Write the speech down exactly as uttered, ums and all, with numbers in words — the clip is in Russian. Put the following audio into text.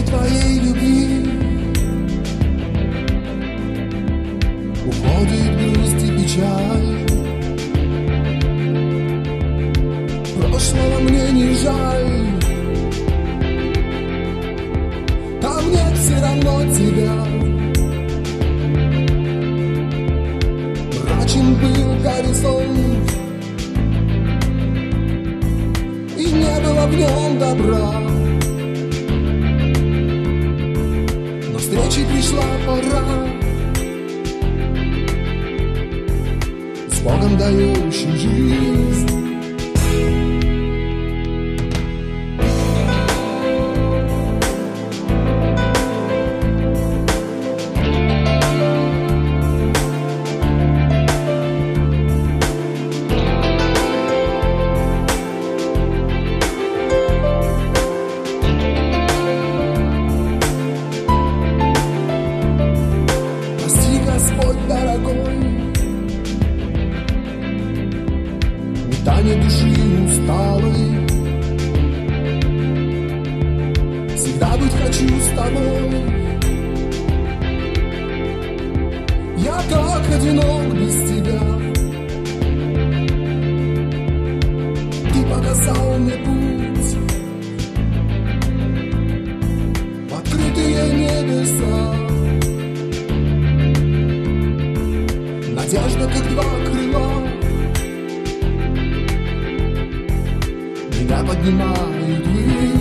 твоей любви уходит грусть и печаль. Прошлого мне не жаль, там нет все равно тебя. Мрачен был горизонт, и не было в нем добра. Но встречи пришла пора, с Богом дающим жизнь. Метание души усталой, всегда быть хочу с тобой. Я так одинок без тебя. Ты показал мне путь в открытые небеса. Надежда, как два крыла, меня поднимают ввысь.